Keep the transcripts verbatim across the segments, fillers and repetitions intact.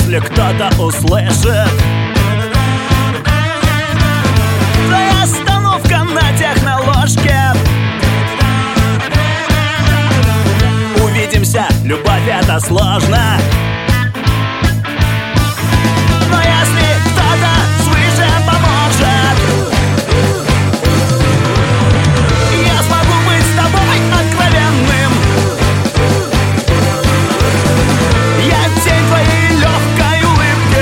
если кто-то услышит. Твоя остановка на техноложке. Увидимся, любовь это сложно. Но если кто-то свыше поможет, я смогу быть с тобой откровенным. Я тень твоей легкой улыбки.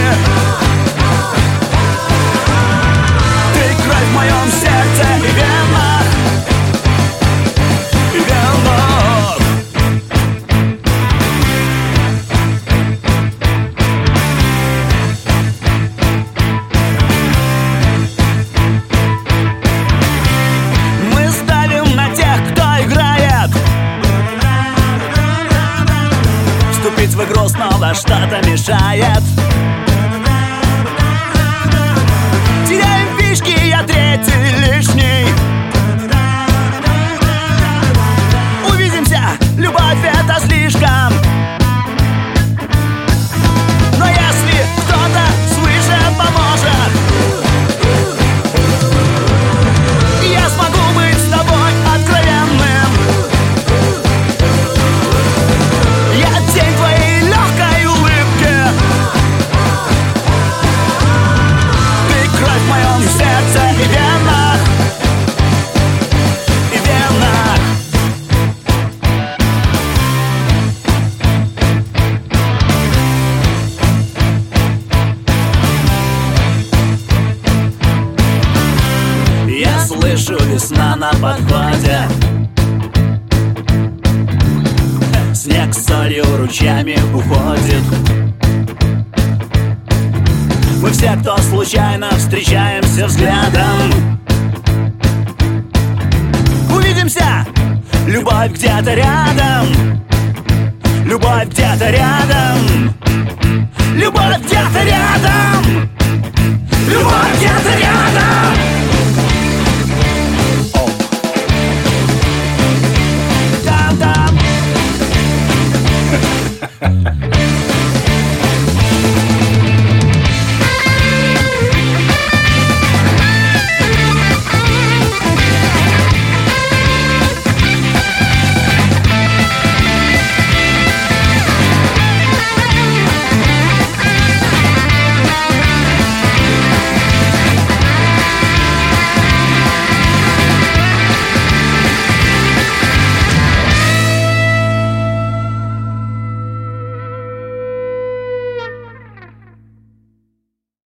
Ты кровь в моем сердце и венах, и венах. Мы ставим на тех, кто играет. Вступить в игру снова что-то мешает. Теряем фишки, я третий лишний. Увидимся, любовь это слишком. Но если кто-то свыше поможет, я смогу быть с тобой откровенным. Я тень твоей легкой улыбки. Ты кровь в моем сердце и венах, и венах. Я слышу, весна на подходе. Снег с солью ручьями уходит. Мы все, кто случайно встречаемся взглядом. Увидимся, любовь где-то рядом. Любовь где-то рядом.